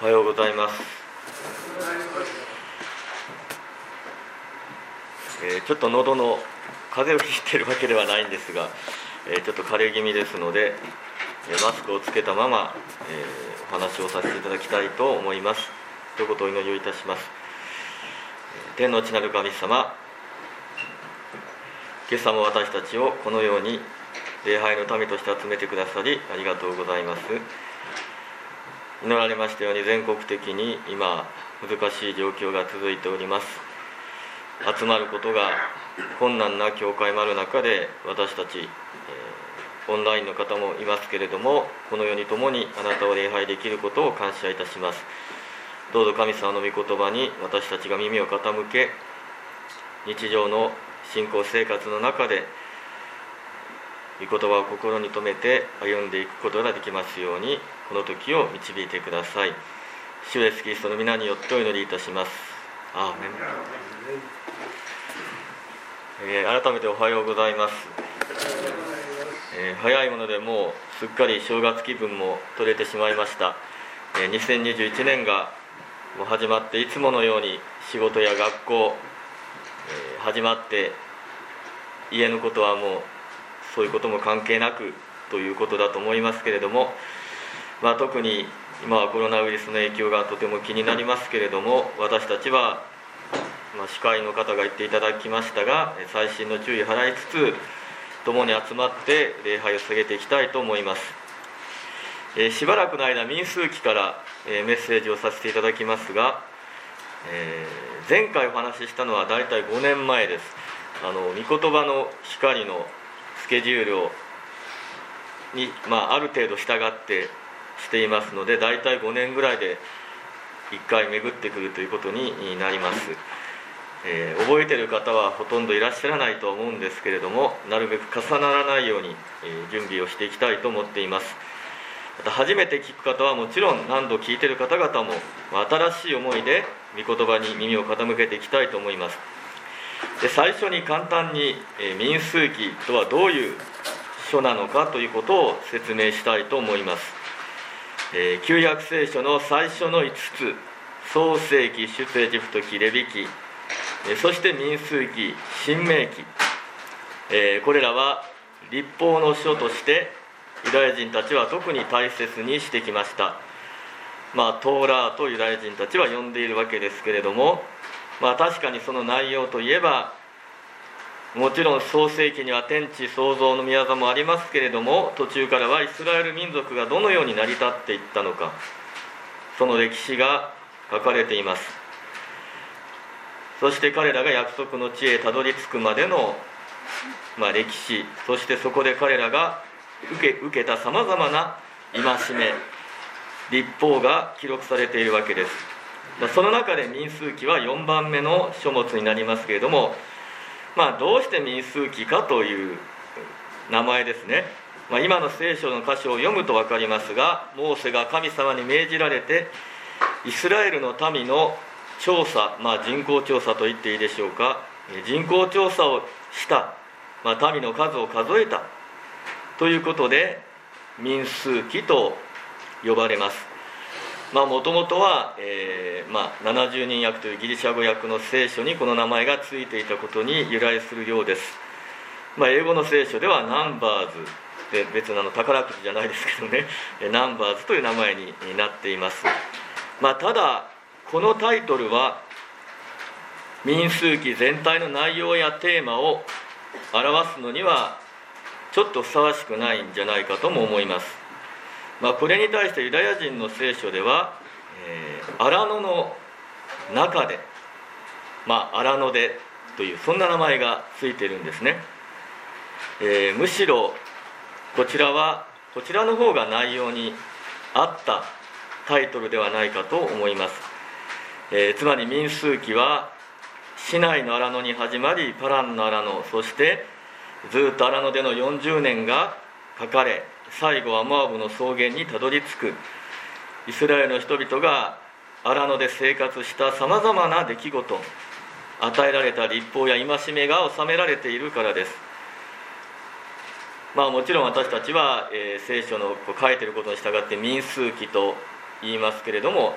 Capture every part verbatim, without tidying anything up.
おはようございます。えー、ちょっと喉の風邪をひいているわけではないんですが、えー、ちょっと枯れ気味ですので、えー、マスクをつけたまま、えー、お話をさせていただきたいと思います。ということをお祈りをいたします。天の地なる神様、今朝も私たちをこのように礼拝の民として集めてくださりありがとうございます。祈られましたように全国的に今難しい状況が続いております。集まることが困難な教会もある中で、私たち、えー、オンラインの方もいますけれども、このように共にあなたを礼拝できることを感謝いたします。どうぞ神様の御言葉に私たちが耳を傾け、日常の信仰生活の中で御言葉を心に留めて歩んでいくことができますように、この時を導いてください。主イエスキリストの皆によってお祈りいたします。アーメン。えー、改めておはようございます。えー、早いものでもうすっかり正月気分も取れてしまいました。えー、にせんにじゅういちねんがもう始まって、いつものように仕事や学校、えー、始まって、家のことはもうそういうことも関係なくということだと思いますけれども、まあ、特に今はコロナウイルスの影響がとても気になりますけれども、私たちは、まあ、司会の方が言っていただきましたが、細心の注意を払いつつ共に集まって礼拝を捧げていきたいと思います。えー、しばらくの間民数記から、えー、メッセージをさせていただきますが、えー、前回お話ししたのはだいたいごねんまえです。あの御言葉の光のスケジュールをに、まあ、ある程度従ってしていますので、だいたいごねんぐらいでいっかい巡ってくるということになります。えー、覚えている方はほとんどいらっしゃらないと思うんですけれども、なるべく重ならないように、えー、準備をしていきたいと思っています。また初めて聞く方はもちろん、何度聞いている方々も新しい思いで御言葉に耳を傾けていきたいと思います。で、最初に簡単に、えー、民数記とはどういう書なのかということを説明したいと思います。えー、旧約聖書の最初のいつつ、創世記、出エジプト記、レビ記、えー、そして民数記、申命記、えー、これらは律法の書としてユダヤ人たちは特に大切にしてきました。まあ、トーラーとユダヤ人たちは呼んでいるわけですけれども、まあ、確かにその内容といえば、もちろん創世記には天地創造の御業もありますけれども、途中からはイスラエル民族がどのように成り立っていったのか、その歴史が書かれています。そして彼らが約束の地へたどり着くまでの、まあ、歴史、そしてそこで彼らが受け、受けたさまざまな戒め、律法が記録されているわけです。その中で民数記はよんばんめの書物になりますけれども、まあ、どうして民数記かという名前ですね。まあ、今の聖書の箇所を読むと分かりますが、モーセが神様に命じられてイスラエルの民の調査、まあ、人口調査と言っていいでしょうか、人口調査をした、まあ、民の数を数えたということで民数記と呼ばれます。もともとは、えーまあ、ななじゅうにん訳というギリシャ語訳の聖書にこの名前がついていたことに由来するようです。まあ、英語の聖書ではナンバーズで、別なの宝くじじゃないですけどね、ナンバーズという名前になっています。まあ、ただこのタイトルは民数記全体の内容やテーマを表すのにはちょっとふさわしくないんじゃないかとも思います。まあ、これに対してユダヤ人の聖書では、えー、荒野の中で、まあ、荒野でというそんな名前がついているんですね。えー、むしろこちらはこちらの方が内容に合ったタイトルではないかと思います。えー、つまり民数記はシナイの荒野に始まり、パランの荒野、そしてずっと荒野でのよんじゅうねんが書かれ、最後はモアブの草原にたどり着く、イスラエルの人々が荒野で生活したさまざまな出来事、与えられた律法や戒めが収められているからです。まあ、もちろん私たちは、えー、聖書の書いていることに従って民数記と言いますけれども、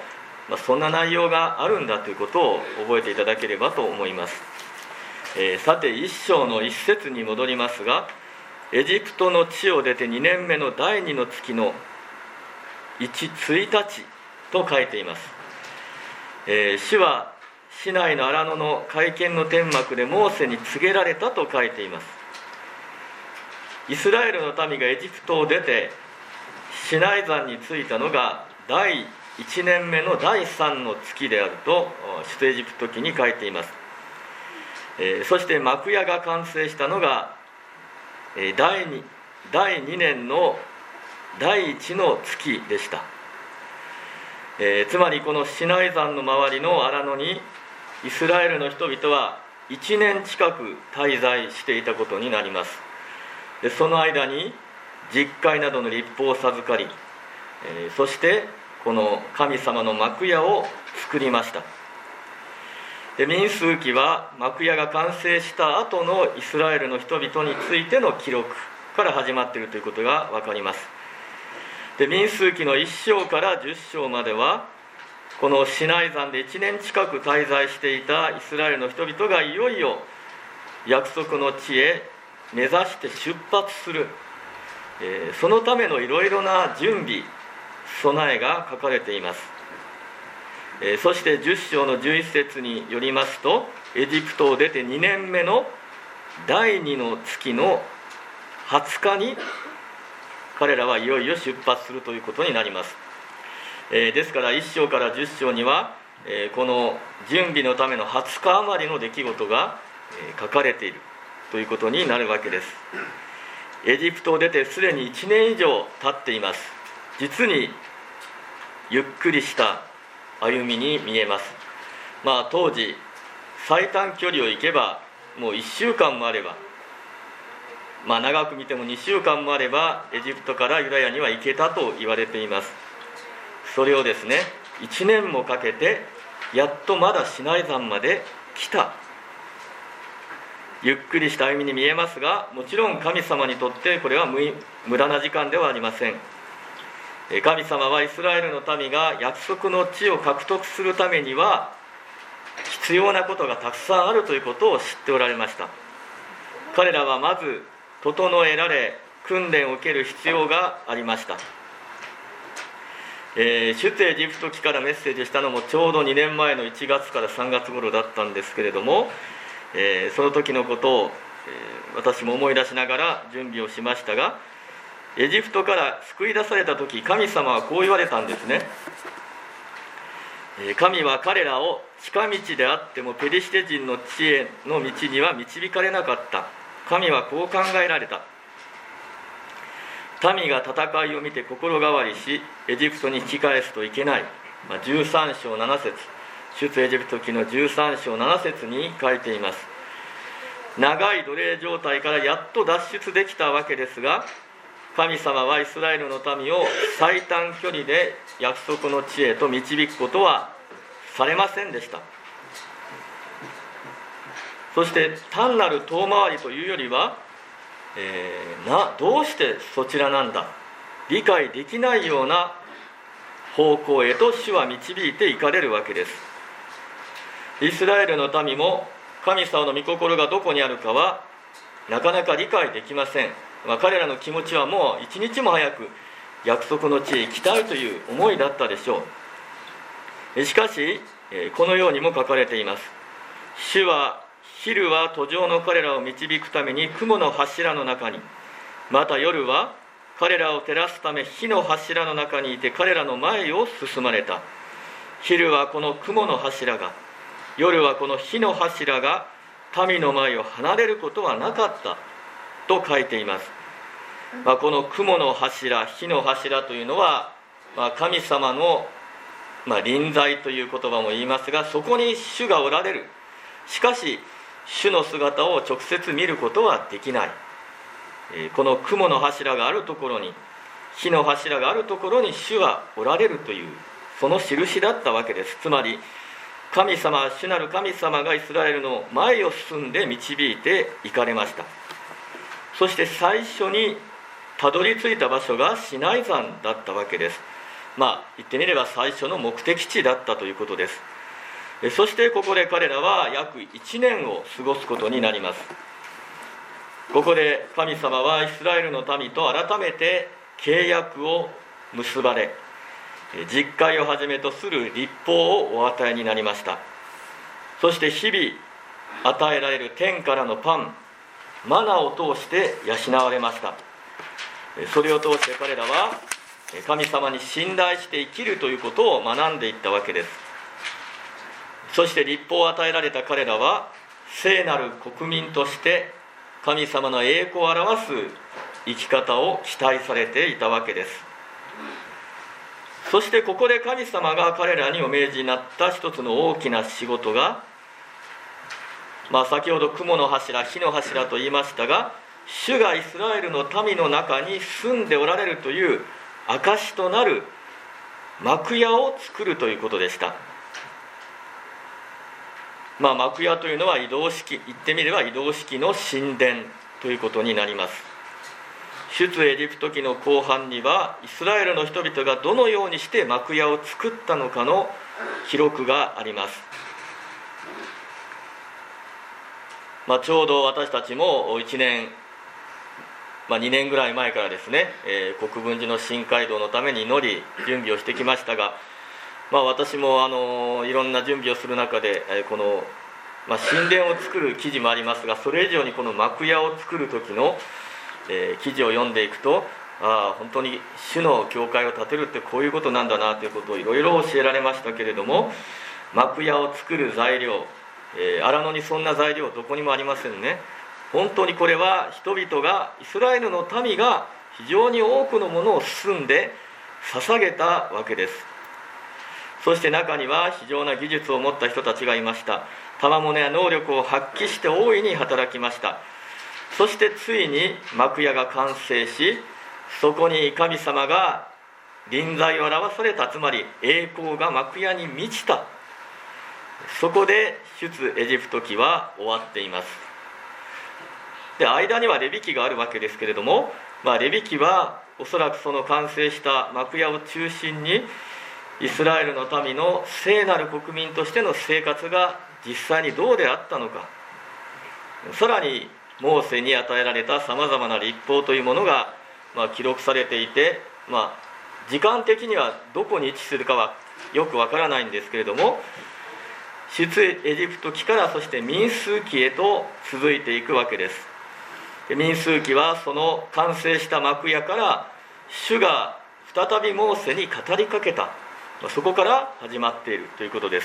まあ、そんな内容があるんだということを覚えていただければと思います。えー、さて一章の一節に戻りますが、エジプトの地を出てにねんめの第二の月のいち、ついたちと書いています。えー、主はシナイの荒野の会見の天幕でモーセに告げられたと書いています。イスラエルの民がエジプトを出てシナイ山に着いたのがだいいちねんめのだいさんの月であると出エジプト記に書いています。えー、そして幕屋が完成したのが、えー、第2、だいにねんのだいいちの月でした。えー、つまりこのシナイ山の周りの荒野にイスラエルの人々はいちねん近く滞在していたことになります。でその間に十戒などの律法を授かり、えー、そしてこの神様の幕屋を作りました。で民数記は幕屋が完成した後のイスラエルの人々についての記録から始まっているということが分かります。で民数記のいっ章からじゅっ章まではこのシナイ山でいちねん近く滞在していたイスラエルの人々がいよいよ約束の地へ目指して出発する、えー、そのためのいろいろな準備備えが書かれています。えー、そしてじゅっ章のじゅういち節によりますと、エジプトを出てにねんめのだいにの月のはつかに彼らはいよいよ出発するということになります。えー、ですからいっ章からじゅっ章には、えー、この準備のためのはつか余りの出来事が、えー、書かれているということになるわけです。エジプトを出てすでにいちねん以上経っています。実にゆっくりした歩みに見えます。まあ当時最短距離を行けばもういっしゅうかんもあれば、まあ長く見てもにしゅうかんもあればエジプトからユダヤには行けたと言われています。それをですねいちねんもかけてやっとまだシナイ山まで来た。ゆっくりした歩みに見えますが、もちろん神様にとってこれは無駄な時間ではありません。神様はイスラエルの民が約束の地を獲得するためには必要なことがたくさんあるということを知っておられました。彼らはまず整えられ訓練を受ける必要がありました。えー、出エジプト記からメッセージしたのもちょうどにねんまえのいちがつからさんがつ頃だったんですけれども、えー、その時のことを、えー、私も思い出しながら準備をしましたが、エジプトから救い出された時、神様はこう言われたんですね。神は彼らを近道であってもペリシテ人の地への道には導かれなかった。神はこう考えられた。民が戦いを見て心変わりしエジプトに引き返すといけない、まあ、じゅうさん章なな節、出エジプト記のじゅうさん章なな節に書いています。長い奴隷状態からやっと脱出できたわけですが、神様はイスラエルの民を最短距離で約束の地へと導くことはされませんでした。そして単なる遠回りというよりは、えー、などうしてそちらなんだ、理解できないような方向へと主は導いていかれるわけです。イスラエルの民も神様の御心がどこにあるかはなかなか理解できません。まあ、彼らの気持ちはもう一日も早く約束の地へ行きたいという思いだったでしょう。しかしこのようにも書かれています。主は昼は途上の彼らを導くために雲の柱の中に、また夜は彼らを照らすため火の柱の中にいて彼らの前を進まれた。昼はこの雲の柱が、夜はこの火の柱が民の前を離れることはなかったと書いています。まあ、この雲の柱、火の柱というのは、まあ、神様の、まあ、臨在という言葉も言いますが、そこに主がおられる。しかし主の姿を直接見ることはできない。えー、この雲の柱があるところに、火の柱があるところに主はおられるという、その印だったわけです。つまり神様、主なる神様がイスラエルの前を進んで導いていかれました。そして最初にたどり着いた場所がシナイ山だったわけです。 まあ言ってみれば最初の目的地だったということです。そしてここで彼らは約いちねんを過ごすことになります。ここで神様はイスラエルの民と改めて契約を結ばれ、実会をはじめとする律法をお与えになりました。そして日々与えられる天からのパン、マナを通して養われました。それを通して彼らは神様に信頼して生きるということを学んでいったわけです。そして律法を与えられた彼らは聖なる国民として神様の栄光を表す生き方を期待されていたわけです。そしてここで神様が彼らにお命じになった一つの大きな仕事が、まあ、先ほど雲の柱、火の柱と言いましたが、主がイスラエルの民の中に住んでおられるという証となる幕屋を作るということでした。まあ、幕屋というのは移動式、言ってみれば移動式の神殿ということになります。出エジプト記の後半にはイスラエルの人々がどのようにして幕屋を作ったのかの記録があります。まあ、ちょうど私たちもいちねん、まあ、にねんぐらい前からですね、えー、国分寺の新街道のために祈り準備をしてきましたが、まあ、私もあのいろんな準備をする中で、えー、この、まあ、神殿を作る記事もありますが、それ以上にこの幕屋を作る時のえー、記事を読んでいくと、ああ本当に主の教会を建てるってこういうことなんだなということをいろいろ教えられましたけれども、幕屋を作る材料、えー、荒野にそんな材料どこにもありませんね。本当にこれは人々が、イスラエルの民が非常に多くのものを進んで捧げたわけです。そして中には非常な技術を持った人たちがいました。賜物や能力を発揮して大いに働きました。そしてついに幕屋が完成し、そこに神様が臨在を表された、つまり栄光が幕屋に満ちた。そこで出エジプト記は終わっています。で、間にはレビ記があるわけですけれども、まあ、レビ記はおそらくその完成した幕屋を中心にイスラエルの民の聖なる国民としての生活が実際にどうであったのか、さらにモーセに与えられたさまざまな律法というものが、まあ、記録されていて、まあ、時間的にはどこに位置するかはよくわからないんですけれども、出エジプト記からそして民数記へと続いていくわけです。で、民数記はその完成した幕屋から主が再びモーセに語りかけた、そこから始まっているということです。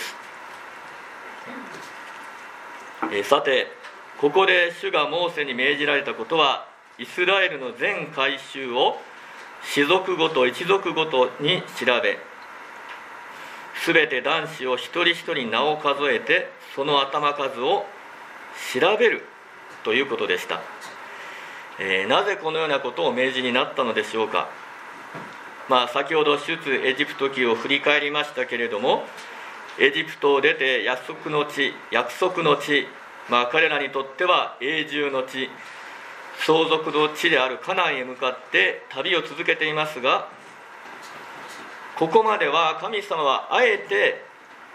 えさてここで主がモーセに命じられたことは、イスラエルの全改宗を氏族ごと一族ごとに調べ、すべて男子を一人一人名を数えてその頭数を調べるということでした。えー、なぜこのようなことを命じになったのでしょうか。まあ、先ほど出エジプト記を振り返りましたけれども、エジプトを出て約束の地、約束の地、まあ、彼らにとっては永住の地、相続の地であるカナンへ向かって旅を続けていますが、ここまでは神様はあえて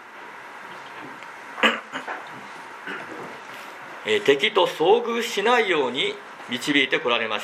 え敵と遭遇しないように導いてこられました。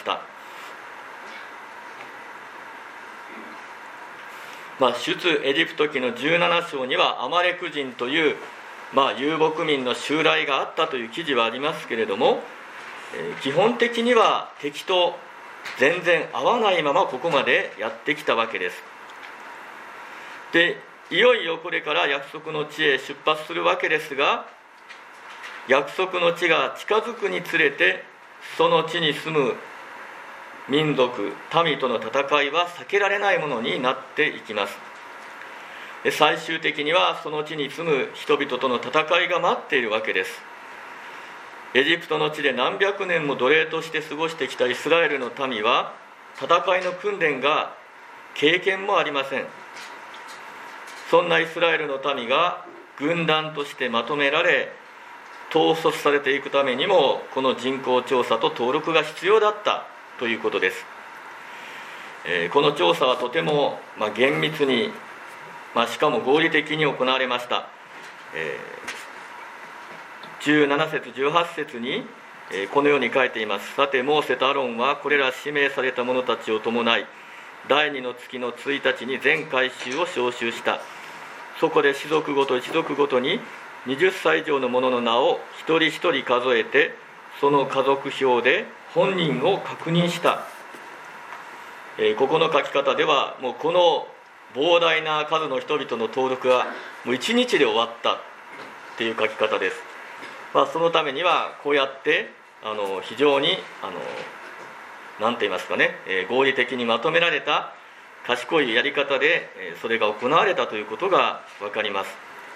まあ、出エジプト記のじゅうなな章にはアマレク人というまあ、遊牧民の襲来があったという記事はありますけれども、えー、基本的には敵と全然合わないままここまでやってきたわけです。で、いよいよこれから約束の地へ出発するわけですが、約束の地が近づくにつれてその地に住む民族、民との戦いは避けられないものになっていきます。最終的にはその地に住む人々との戦いが待っているわけです。エジプトの地で何百年も奴隷として過ごしてきたイスラエルの民は戦いの訓練が経験もありません。そんなイスラエルの民が軍団としてまとめられ統率されていくためにも、この人口調査と登録が必要だったということです。 えー、この調査はとても、まあ、厳密に、まあ、しかも合理的に行われました。えー、じゅうなな節じゅうはち節に、えー、このように書いています。さてモーセとアロンはこれら指名された者たちを伴い、第二の月のついたちに全会衆を招集した。そこで氏族ごと一族ごとにはたち以上の者の名を一人一人数えて、その家族表で本人を確認した。えー、ここの書き方では、もうこの膨大な数の人々の登録がもういちにちで終わったっていう書き方です。まあ、そのためにはこうやってあの非常にあの何て言いますかね、えー、合理的にまとめられた賢いやり方で、えー、それが行われたということが分かります。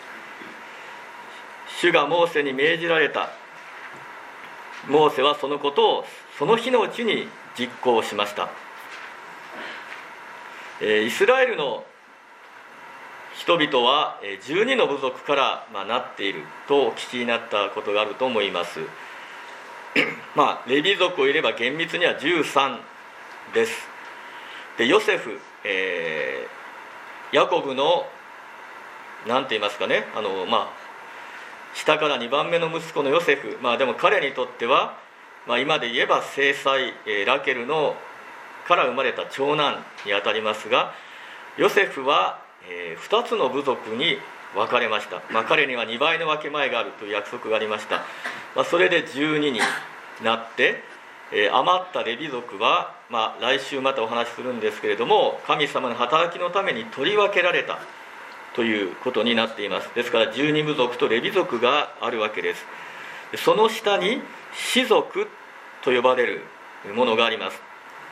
主がモーセに命じられた。モーセはそのことをその日のうちに実行しました。えー、イスラエルの人々はじゅうにの部族から、まあ、なっているとお聞きになったことがあると思います。まあ、レビ族を入れれば厳密にはじゅうさんです。でヨセフ、えー、ヤコブの何て言いますかね、あの、まあ、下からにばんめの息子のヨセフ、まあ、でも彼にとっては、まあ、今で言えば正妻、えー、ラケルのから生まれた長男にあたりますが、ヨセフは、えー、ふたつの部族に分かれました。まあ、彼にはにばいの分け前があるという約束がありました。まあ、それでじゅうにになって、えー、余ったレビ族は、まあ、来週またお話しするんですけれども、神様の働きのために取り分けられたということになっています。ですからじゅうに部族とレビ族があるわけです。その下に氏族と呼ばれるものがあります。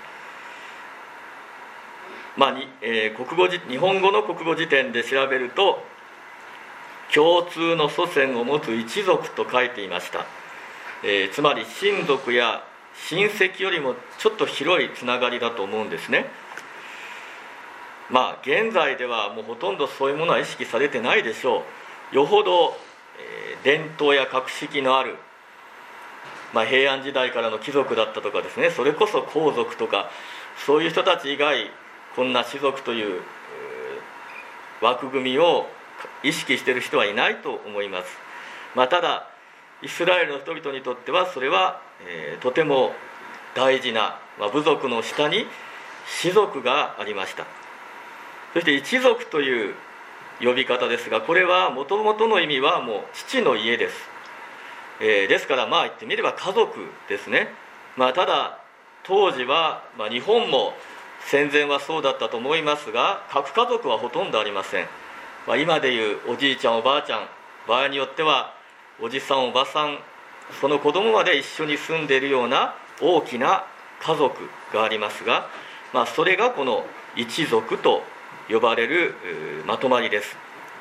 まあにえー、国語じ日本語の国語辞典で調べると、共通の祖先を持つ一族と書いていました。えー、つまり親族や親戚よりもちょっと広いつながりだと思うんですね。まあ現在ではもうほとんどそういうものは意識されてないでしょう。よほど、えー、伝統や格式のある、まあ、平安時代からの貴族だったとかですね、それこそ皇族とかそういう人たち以外、こんな氏族という枠組みを意識している人はいないと思います。まあ、ただイスラエルの人々にとってはそれは、えー、とても大事な、まあ、部族の下に氏族がありました。そして一族という呼び方ですが、これはもともとの意味はもう父の家です。えー、ですからまあ言ってみれば家族ですね。まあ、ただ当時は、まあ、日本も戦前はそうだったと思いますが、核家族はほとんどありません。まあ、今でいうおじいちゃんおばあちゃん、場合によってはおじさんおばさん、その子供まで一緒に住んでいるような大きな家族がありますが、まあ、それがこの一族と呼ばれるまとまりです。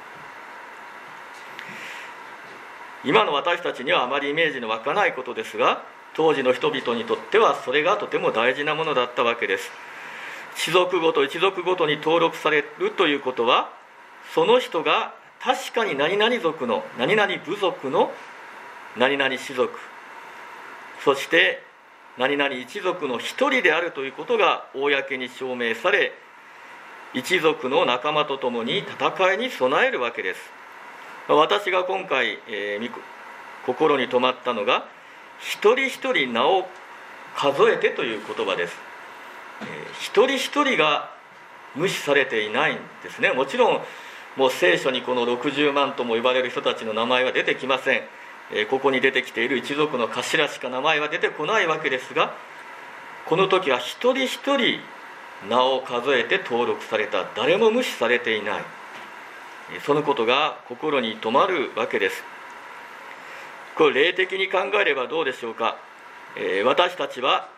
今の私たちにはあまりイメージの湧かないことですが、当時の人々にとってはそれがとても大事なものだったわけです。氏族ごと一族ごとに登録されるということは、その人が確かに何々族の何々部族の何々氏族、そして何々一族の一人であるということが公に証明され、一族の仲間と共に戦いに備えるわけです。私が今回、えー、心に留まったのが、一人一人名を数えてという言葉です。えー、一人一人が無視されていないんですね。もちろんもう聖書にこのろくじゅうまんとも呼ばれる人たちの名前は出てきません。えー、ここに出てきている一族の頭しか名前は出てこないわけですが、この時は一人一人名を数えて登録された。誰も無視されていない、そのことが心に留まるわけです。これ霊的に考えればどうでしょうか。えー、私たちは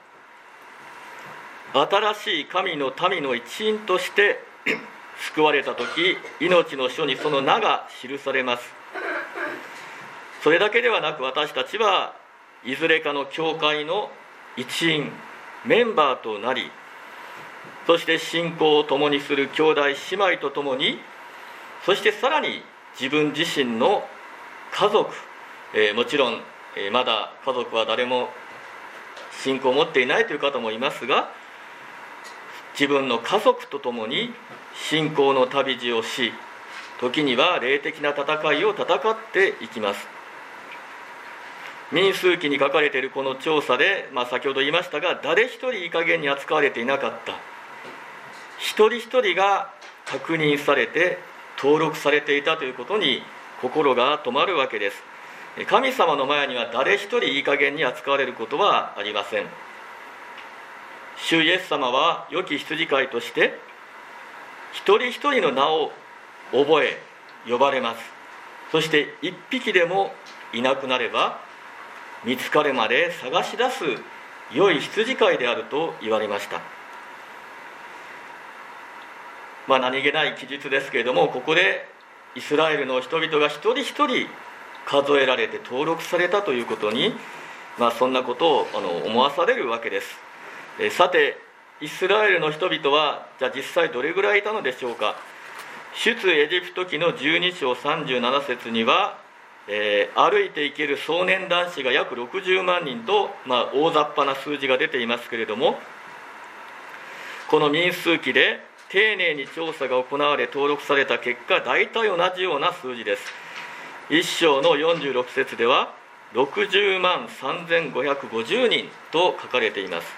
新しい神の民の一員として救われた時、命の書にその名が記されます。それだけではなく、私たちはいずれかの教会の一員メンバーとなり、そして信仰を共にする兄弟姉妹と共に、そしてさらに自分自身の家族、えー、もちろん、えー、まだ家族は誰も信仰を持っていないという方もいますが、 自分の家族と共に信仰の旅路をし、時には霊的な戦いを戦っていきます。民数記に書かれているこの調査で、まあ、先ほど言いましたが、誰一人いい加減に扱われていなかった。一人一人が確認されて登録されていたということに心が止まるわけです。神様の前には誰一人いい加減に扱われることはありません。主イエス様は良き羊飼いとして一人一人の名を覚え呼ばれます。そして一匹でもいなくなれば見つかるまで探し出す良い羊飼いであると言われました。まあ何気ない記述ですけれども、ここでイスラエルの人々が一人一人数えられて登録されたということに、まあ、そんなことをあの思わされるわけです。えさてイスラエルの人々はじゃあ実際どれぐらいいたのでしょうか。出エジプト記のじゅうに章さんじゅうなな節には、えー、歩いていける壮年男子が約ろくじゅうまんにんと、まあ、大雑把な数字が出ていますけれども、この民数記で丁寧に調査が行われ登録された結果、大体同じような数字です。いっ章のよんじゅうろく節ではろくじゅうまんさんぜんごひゃくごじゅうにんと書かれています。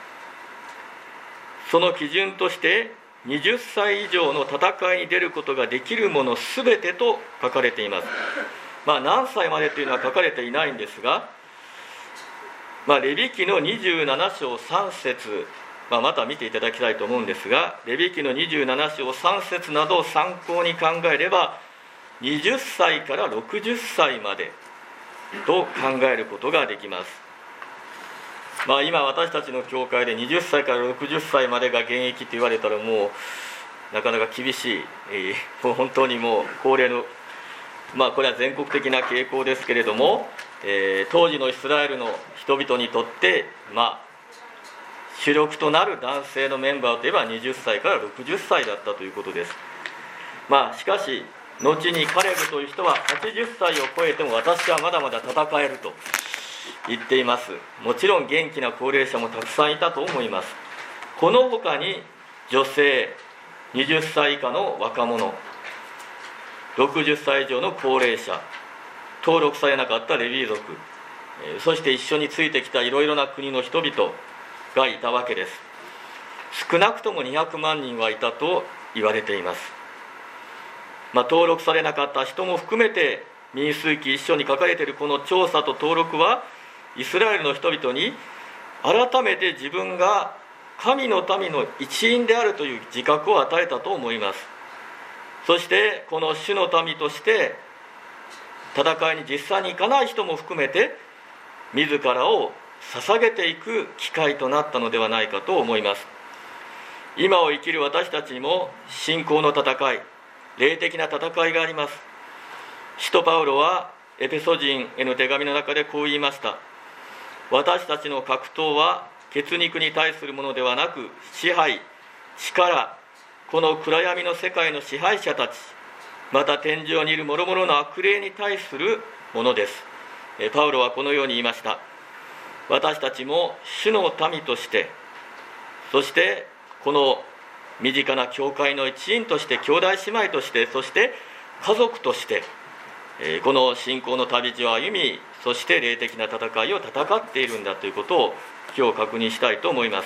その基準としてはたち以上の戦いに出ることができるものすべてと書かれています。まあ何歳までというのは書かれていないんですが、まあ、レビ記のにじゅうなな章さん節、まあ、また見ていただきたいと思うんですが、レビ記のにじゅうなな章さん節などを参考に考えればはたちからろくじゅっさいまでと考えることができます。まあ、今私たちの教会ではたちからろくじゅっさいまでが現役と言われたらもうなかなか厳しい、えー、もう本当にもう高齢の、まあこれは全国的な傾向ですけれども、えー、当時のイスラエルの人々にとってまあ主力となる男性のメンバーといえばはたちからろくじゅっさいだったということです。まあしかし後にカレブという人ははちじゅっさいを超えても私はまだまだ戦えると言っています。もちろん元気な高齢者もたくさんいたと思います。この他に女性、はたち以下の若者、ろくじゅっさい以上の高齢者、登録されなかったレビ族、そして一緒についてきたいろいろな国の人々がいたわけです。少なくともにひゃくまんにんはいたと言われています。まあ、登録されなかった人も含めて民数記一章に書かれているこの調査と登録はイスラエルの人々に改めて自分が神の民の一員であるという自覚を与えたと思います。そしてこの主の民として戦いに実際に行かない人も含めて自らを捧げていく機会となったのではないかと思います。今を生きる私たちにも信仰の戦い、霊的な戦いがあります。使徒パウロはエペソ人への手紙の中でこう言いました。私たちの格闘は血肉に対するものではなく、支配、力、この暗闇の世界の支配者たち、また天上にいる諸々の悪霊に対するものです。パウロはこのように言いました。私たちも主の民として、そしてこの身近な教会の一員として、兄弟姉妹として、そして家族として、この信仰の旅路を歩み、そして霊的な戦いを戦っているんだということを今日確認したいと思います。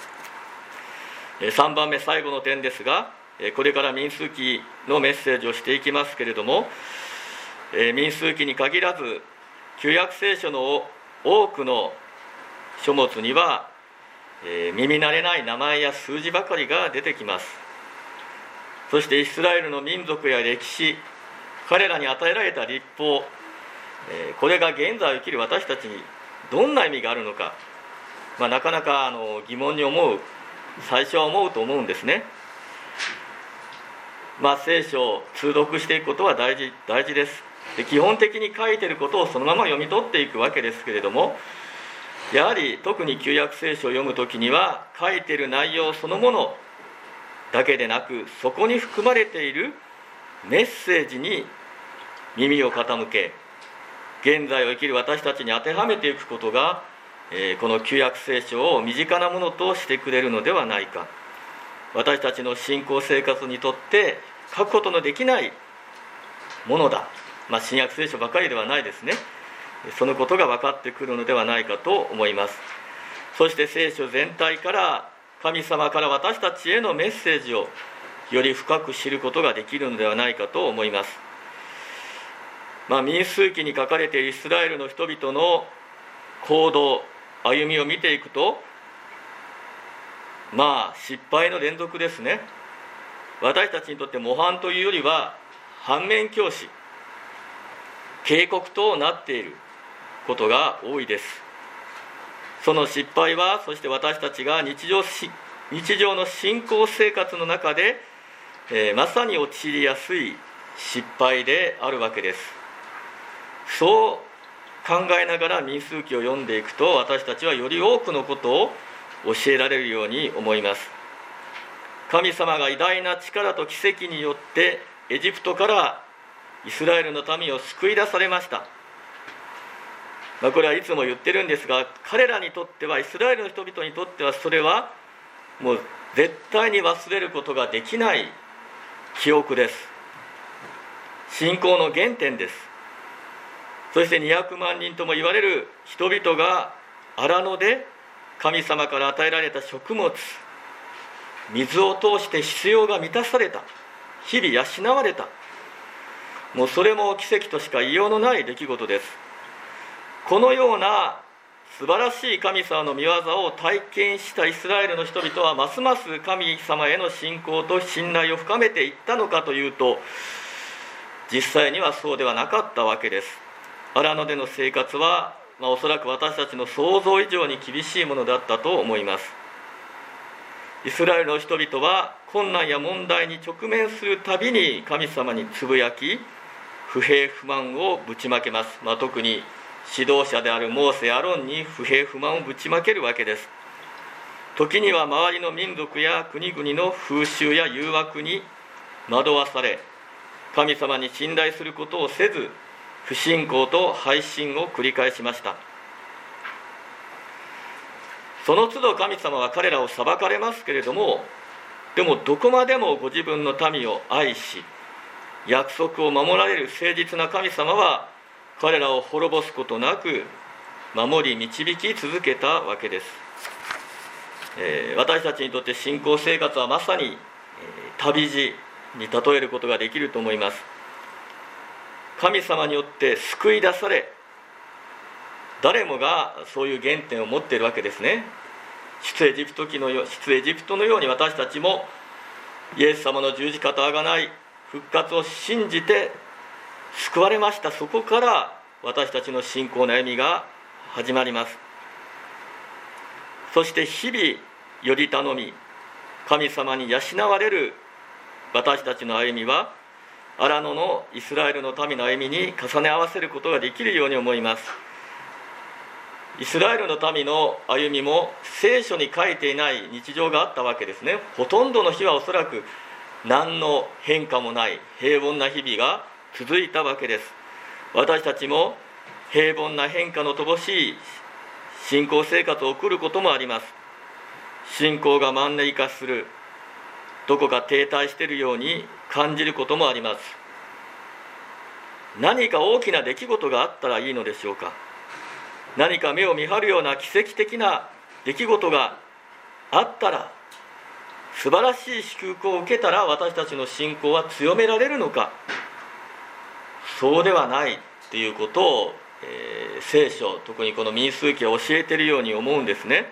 さんばんめ、最後の点ですが、これから民数記のメッセージをしていきますけれども、民数記に限らず旧約聖書の多くの書物にはえー、耳慣れない名前や数字ばかりが出てきます。そしてイスラエルの民族や歴史、彼らに与えられた律法、えー、これが現在を生きる私たちにどんな意味があるのか、まあ、なかなかあの疑問に思う、最初は思うと思うんですね。まあ、聖書を通読していくことは大事、大事です。で、基本的に書いていることをそのまま読み取っていくわけですけれども、やはり特に旧約聖書を読むときには書いている内容そのものだけでなく、そこに含まれているメッセージに耳を傾け、現在を生きる私たちに当てはめていくことが、えー、この旧約聖書を身近なものとしてくれるのではないか、 私たちの信仰生活にとって欠くことのできないものだ。まあ、新約聖書ばかりではないですね。そのことが分かってくるのではないかと思います。そして聖書全体から神様から私たちへのメッセージをより深く知ることができるのではないかと思います。まあ、民数記に書かれているイスラエルの人々の行動、歩みを見ていくと、まあ失敗の連続ですね。私たちにとって模範というよりは反面教師、警告となっていることが多いです。その失敗は、そして私たちが日常し日常の信仰生活の中で、えー、まさに陥りやすい失敗であるわけです。そう考えながら民数記を読んでいくと、私たちはより多くのことを教えられるように思います。神様が偉大な力と奇跡によってエジプトからイスラエルの民を救い出されました。まあ、これはいつも言ってるんですが、彼らにとっては、イスラエルの人々にとっては、それはもう絶対に忘れることができない記憶です。信仰の原点です。そしてにひゃくまんにんとも言われる人々が荒野で神様から与えられた食物、水を通して必要が満たされた、日々養われた。もうそれも奇跡としか言いようのない出来事です。このような素晴らしい神様の御業を体験したイスラエルの人々は、ますます神様への信仰と信頼を深めていったのかというと、実際にはそうではなかったわけです。荒野での生活は、まあ、おそらく私たちの想像以上に厳しいものだったと思います。イスラエルの人々は困難や問題に直面するたびに神様につぶやき、不平不満をぶちまけます。まあ、特に指導者であるモーセ、アロンに不平不満をぶちまけるわけです。時には周りの民族や国々の風習や誘惑に惑わされ、神様に信頼することをせず、不信仰と背信を繰り返しました。その都度神様は彼らを裁かれますけれども、でもどこまでもご自分の民を愛し、約束を守られる誠実な神様は、彼らを滅ぼすことなく守り導き続けたわけです。えー、私たちにとって信仰生活はまさに、えー、旅路に例えることができると思います。神様によって救い出され、誰もがそういう原点を持っているわけですね。出エジプト記のよ出エジプトのように、私たちもイエス様の十字架と贖い、復活を信じて救われました。そこから私たちの信仰の歩みが始まります。そして日々より頼み、神様に養われる私たちの歩みは、荒野のイスラエルの民の歩みに重ね合わせることができるように思います。イスラエルの民の歩みも聖書に書いていない日常があったわけですね。ほとんどの日はおそらく何の変化もない平凡な日々が続いたわけです。私たちも平凡な変化の乏しい信仰生活を送ることもあります。信仰がマンネリ化する、どこか停滞しているように感じることもあります。何か大きな出来事があったらいいのでしょうか。何か目を見張るような奇跡的な出来事があったら、素晴らしい祝福を受けたら私たちの信仰は強められるのか。そうではないということを、えー、聖書、特にこの民数記は教えているように思うんですね。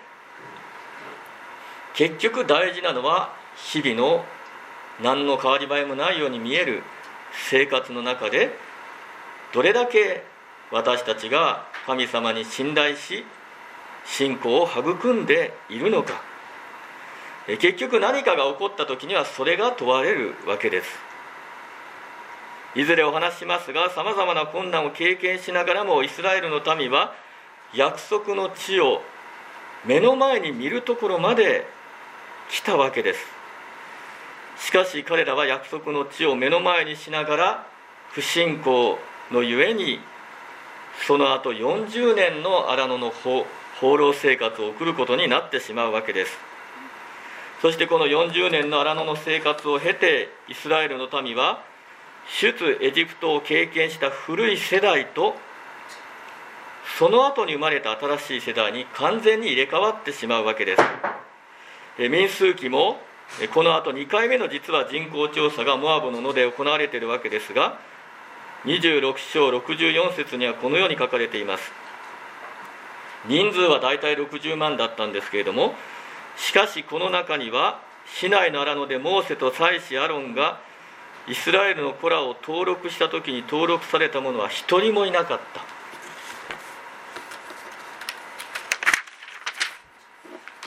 結局大事なのは、日々の何の変わり映えもないように見える生活の中で、どれだけ私たちが神様に信頼し信仰を育んでいるのか。結局何かが起こった時にはそれが問われるわけです。いずれお話ししますが、さまざまな困難を経験しながらもイスラエルの民は約束の地を目の前に見るところまで来たわけです。しかし彼らは約束の地を目の前にしながら不信仰のゆえに、その後よんじゅうねんの荒野の放浪生活を送ることになってしまうわけです。 そしてこのよんじゅうねんの荒野の生活を経て、イスラエルの民は出エジプトを経験した古い世代と、その後に生まれた新しい世代に完全に入れ替わってしまうわけです。民数記もこの後にかいめの実は人口調査がモアブの野で行われているわけですが、にじゅうろく章ろくじゅうよん節にはこのように書かれています。人数はだいたいろくじゅうまんだったんですけれども、しかしこの中にはシナイの荒野でモーセと祭司アロンがイスラエルの子らを登録した時に登録された者は一人もいなかった。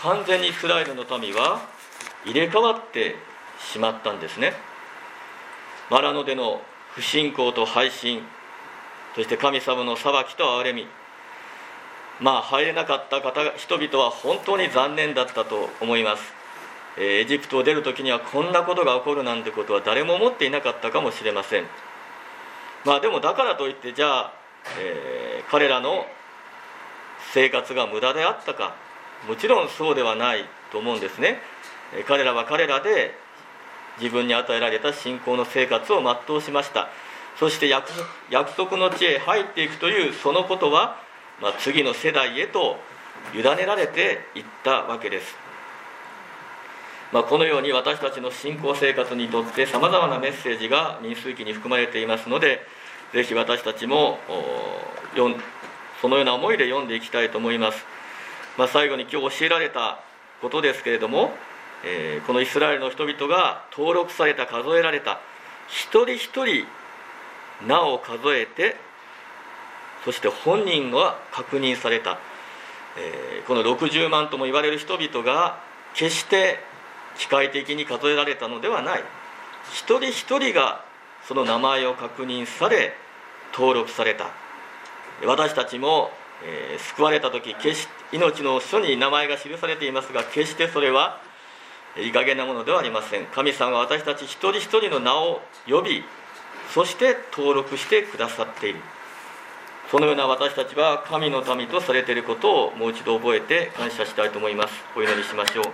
完全にイスラエルの民は入れ替わってしまったんですね。荒野での不信仰と背信、そして神様の裁きと憐れみ、まあ入れなかった方人々は本当に残念だったと思います。エジプトを出るときにはこんなことが起こるなんてことは誰も思っていなかったかもしれません。まあでもだからといってじゃあ、えー、彼らの生活が無駄であったか、もちろんそうではないと思うんですね。彼らは彼らで自分に与えられた信仰の生活を全うしました。そして約束の地へ入っていくというそのことは、まあ、次の世代へと委ねられていったわけです。まあ、このように私たちの信仰生活にとってさまざまなメッセージが民数記に含まれていますので、ぜひ私たちもそのような思いで読んでいきたいと思います。まあ、最後に今日教えられたことですけれども、えー、このイスラエルの人々が登録された、数えられた、一人一人名を数えて、そして本人が確認された、えー、このろくじゅうまんとも言われる人々が決して機械的に数えられたのではない。一人一人がその名前を確認され登録された。私たちも、えー、救われた時、決し命の書に名前が記されていますが、決してそれはいい加減なものではありません。神様が私たち一人一人の名を呼び、そして登録してくださっている。そのような私たちは神の民とされていることをもう一度覚えて感謝したいと思います。お祈りしましょう。